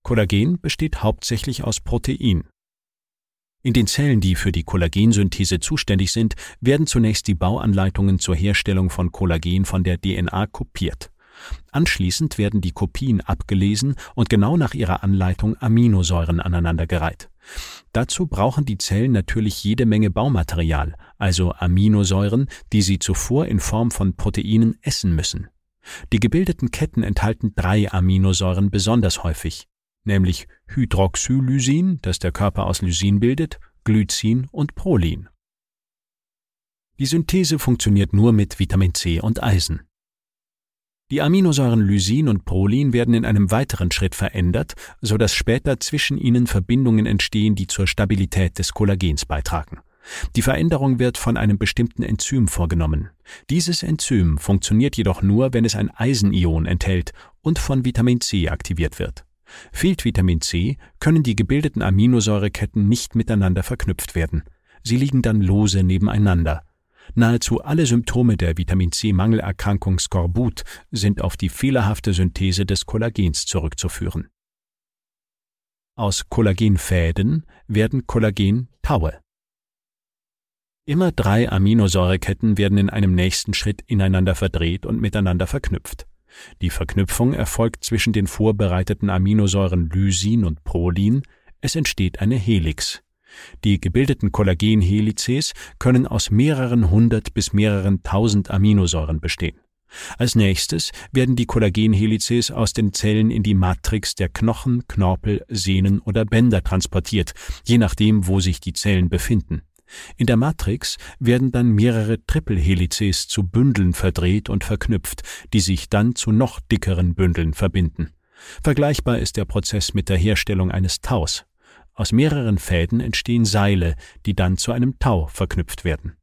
Kollagen besteht hauptsächlich aus Protein. In den Zellen, die für die Kollagensynthese zuständig sind, werden zunächst die Bauanleitungen zur Herstellung von Kollagen von der DNA kopiert. Anschließend werden die Kopien abgelesen und genau nach ihrer Anleitung Aminosäuren aneinandergereiht. Dazu brauchen die Zellen natürlich jede Menge Baumaterial, also Aminosäuren, die sie zuvor in Form von Proteinen essen müssen. Die gebildeten Ketten enthalten 3 Aminosäuren besonders häufig, nämlich Hydroxylysin, das der Körper aus Lysin bildet, Glycin und Prolin. Die Synthese funktioniert nur mit Vitamin C und Eisen. Die Aminosäuren Lysin und Prolin werden in einem weiteren Schritt verändert, sodass später zwischen ihnen Verbindungen entstehen, die zur Stabilität des Kollagens beitragen. Die Veränderung wird von einem bestimmten Enzym vorgenommen. Dieses Enzym funktioniert jedoch nur, wenn es ein Eisenion enthält und von Vitamin C aktiviert wird. Fehlt Vitamin C, können die gebildeten Aminosäureketten nicht miteinander verknüpft werden. Sie liegen dann lose nebeneinander. Nahezu alle Symptome der Vitamin-C-Mangelerkrankung Skorbut sind auf die fehlerhafte Synthese des Kollagens zurückzuführen. Aus Kollagenfäden werden Kollagen-Taue. Immer 3 Aminosäureketten werden in einem nächsten Schritt ineinander verdreht und miteinander verknüpft. Die Verknüpfung erfolgt zwischen den vorbereiteten Aminosäuren Lysin und Prolin, es entsteht eine Helix. Die gebildeten Kollagenhelices können aus mehreren hundert bis mehreren tausend Aminosäuren bestehen. Als nächstes werden die Kollagenhelices aus den Zellen in die Matrix der Knochen, Knorpel, Sehnen oder Bänder transportiert, je nachdem, wo sich die Zellen befinden. In der Matrix werden dann mehrere Triplehelices zu Bündeln verdreht und verknüpft, die sich dann zu noch dickeren Bündeln verbinden. Vergleichbar ist der Prozess mit der Herstellung eines Taus. Aus mehreren Fäden entstehen Seile, die dann zu einem Tau verknüpft werden.